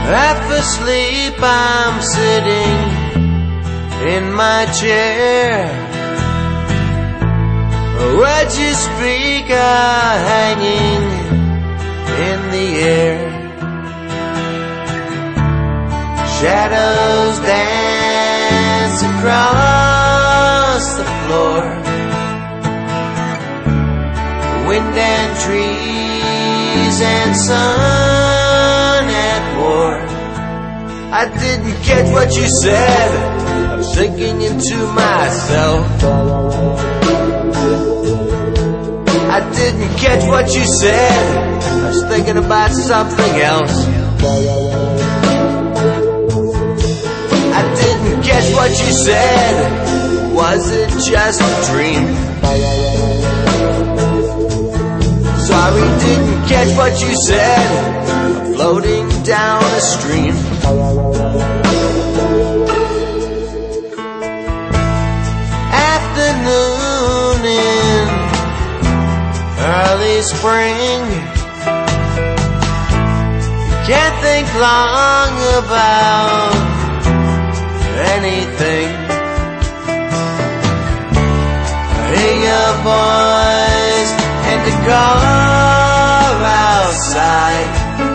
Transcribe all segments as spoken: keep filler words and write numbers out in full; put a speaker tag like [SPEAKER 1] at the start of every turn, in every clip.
[SPEAKER 1] Half asleep, I'm sitting in my chair. Words you speak are hanging in the air. Shadows dance across the floor. Wind and trees and sun at war. I didn't catch what you said. I'm sinking into myself. I didn't catch what you said. I was thinking about something else. I didn't catch what you said. Was it just a dream? Sorry, didn't catch what you said. I'm floating down a stream. Afternoon in early spring. Can't think long about anything. I hear your voice and the car outside.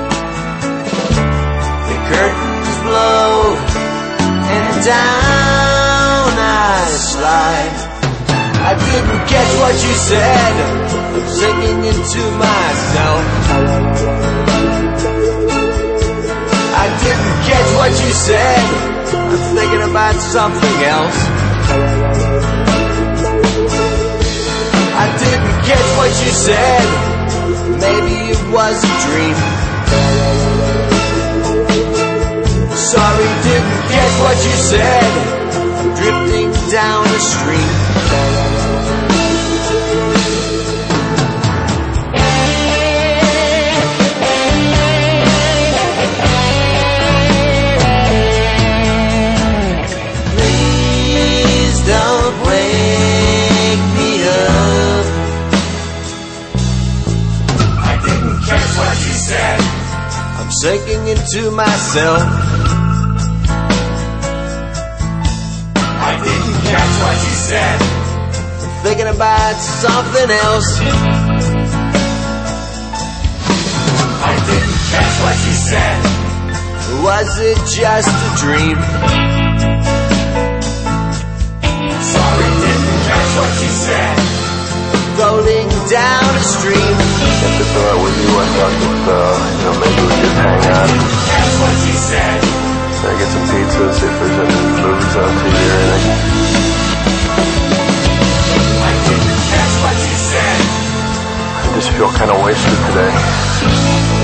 [SPEAKER 1] The curtains blow and down I slide. I didn't catch what you said. I'm sinking into myself. I didn't catch what you said. I'm thinking about something else. I didn't catch what you said. Maybe it was a dream. Sorry, didn't catch what you said. I'm drifting down the stream. I'm sinking into myself.
[SPEAKER 2] I didn't catch what you said.
[SPEAKER 1] I'm thinking about something else.
[SPEAKER 2] I didn't catch what you said.
[SPEAKER 1] Was it just a dream?
[SPEAKER 2] Sorry, didn't catch what you said.
[SPEAKER 1] Floating down a stream.
[SPEAKER 3] If it's alright with you, I thought that, uh, you know, maybe we just hang out.
[SPEAKER 2] That's what you said.
[SPEAKER 3] I get some pizza, see if there's any movies on T V or anything.
[SPEAKER 2] I didn't catch what you said.
[SPEAKER 3] I just feel kind of wasted today.